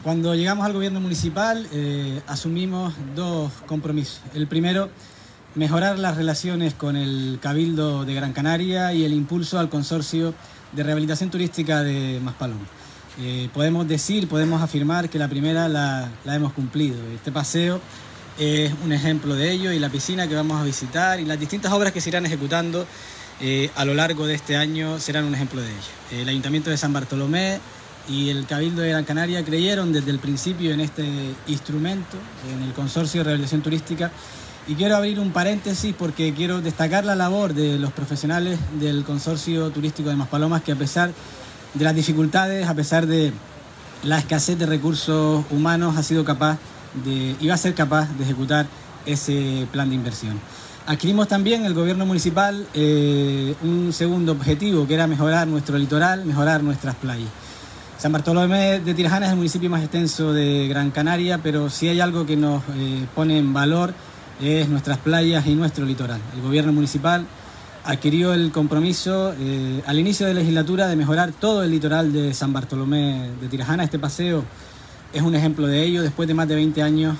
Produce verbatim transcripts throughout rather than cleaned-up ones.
Cuando llegamos al gobierno municipal eh, asumimos dos compromisos. El primero, mejorar las relaciones con el Cabildo de Gran Canaria y el impulso al consorcio de rehabilitación turística de Maspalomas. Eh, podemos decir, podemos afirmar que la primera la, la hemos cumplido. Este paseo es un ejemplo de ello y la piscina que vamos a visitar y las distintas obras que se irán ejecutando eh, a lo largo de este año serán un ejemplo de ello. El Ayuntamiento de San Bartolomé y el Cabildo de Gran Canaria creyeron desde el principio en este instrumento, en el Consorcio de Rehabilitación Turística, y quiero abrir un paréntesis porque quiero destacar la labor de los profesionales del Consorcio Turístico de Maspalomas, que a pesar de las dificultades, a pesar de la escasez de recursos humanos, ha sido capaz de, y va a ser capaz de ejecutar ese plan de inversión. Adquirimos también el gobierno municipal eh, un segundo objetivo, que era mejorar nuestro litoral, mejorar nuestras playas. San Bartolomé de Tirajana es el municipio más extenso de Gran Canaria, pero si hay algo que nos eh, pone en valor es nuestras playas y nuestro litoral. El gobierno municipal adquirió el compromiso eh, al inicio de la legislatura de mejorar todo el litoral de San Bartolomé de Tirajana. Este paseo es un ejemplo de ello. Después de más de veinte años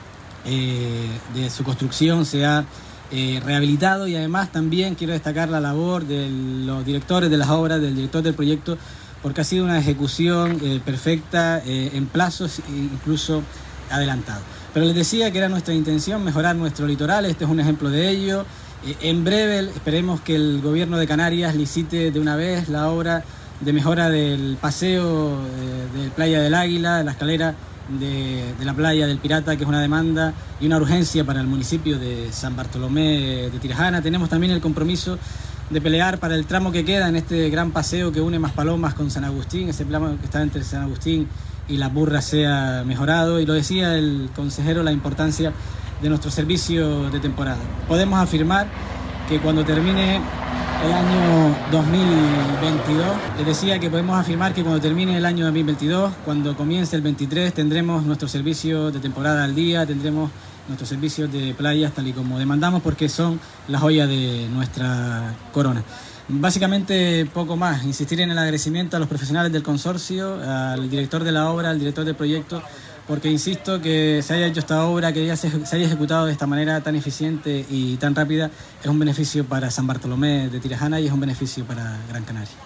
eh, de su construcción se ha eh, rehabilitado, y además también quiero destacar la labor de los directores de las obras, del director del proyecto, porque ha sido una ejecución eh, perfecta eh, en plazos incluso adelantado. Pero les decía que era nuestra intención mejorar nuestro litoral. Este es un ejemplo de ello. Eh, en breve esperemos que el gobierno de Canarias licite de una vez la obra de mejora del paseo de, de Playa del Águila, de la escalera de, de la Playa del Pirata, que es una demanda y una urgencia para el municipio de San Bartolomé de Tirajana. Tenemos también el compromiso de pelear para el tramo que queda en este gran paseo que une Maspalomas con San Agustín. Ese tramo que está entre San Agustín y Las Burras sea mejorado, y lo decía el consejero, la importancia de nuestro servicio de temporada. Podemos afirmar que cuando termine el año dos mil veintidós, les decía que podemos afirmar que cuando termine el año dos mil veintidós, cuando comience el veintitrés, tendremos nuestro servicio de temporada al día, tendremos nuestros servicios de playas tal y como demandamos, porque son la joya de nuestra corona. Básicamente poco más, insistir en el agradecimiento a los profesionales del consorcio, al director de la obra, al director del proyecto, porque insisto que se haya hecho esta obra, que ya se, se haya ejecutado de esta manera tan eficiente y tan rápida, es un beneficio para San Bartolomé de Tirajana y es un beneficio para Gran Canaria.